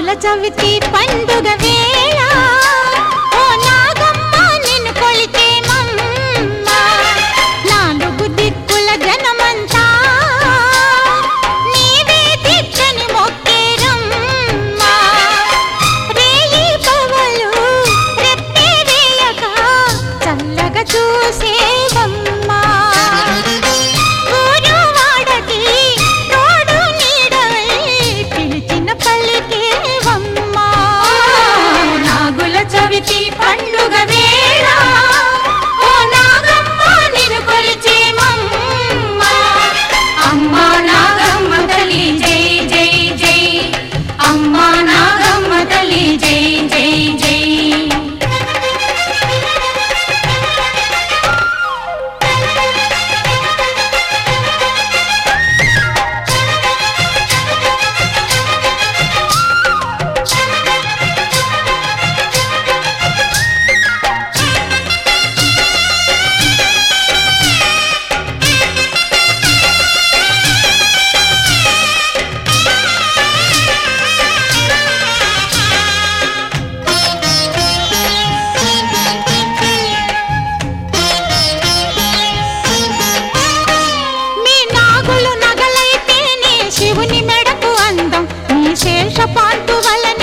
నాగుల చవితి పండుగ వేళ ఓ నాగమ్మ నిన్ను కొలిచేమమ్మ నాలుగు దిక్కుల జనమంతా నీవే దిక్కని మొక్కేరమ్మ రేయి పవలు రెప్పే వేయక చల్లగా చూసేవమ్మ ఊరు వాడకి తోడు నీడవై పిలిచిన పలికేవమ్మ నాగుల చవితి పండుగ వేళ ఓ నాగమ్మ నిన్ను కొలిచేమమ్మ అమ్మ నాగమ్మ తల్లి జై జై జై అమ్మ నాగమ్మ తల్లి జై జై జై శివుని మెడకు అందం నీ శేషపాంతు వలన